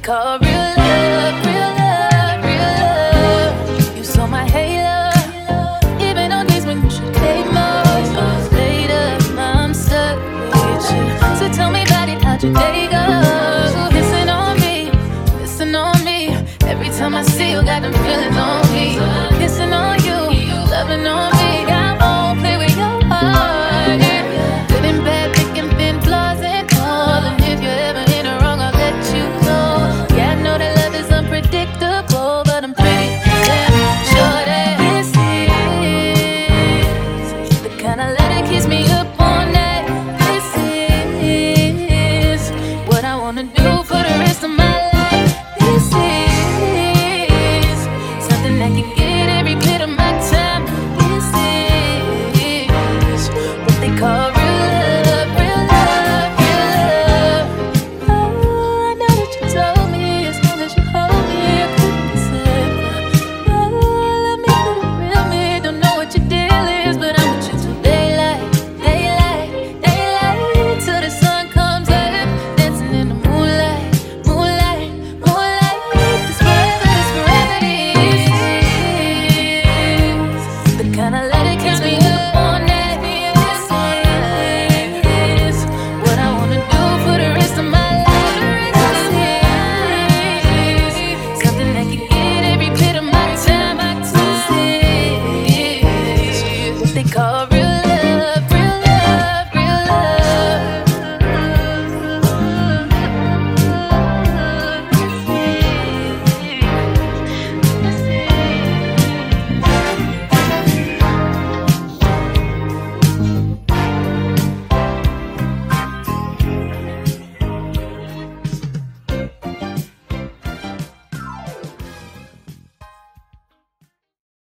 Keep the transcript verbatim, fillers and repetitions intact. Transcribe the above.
call real love, real love, real love. You saw my halo, even on days when you should hate more. Cause later, I'm stuck with you. So tell me about it, how'd your day go? Listen on me, listen on me. Every time I see you, got them feelings on me. Kissing on you, loving on me.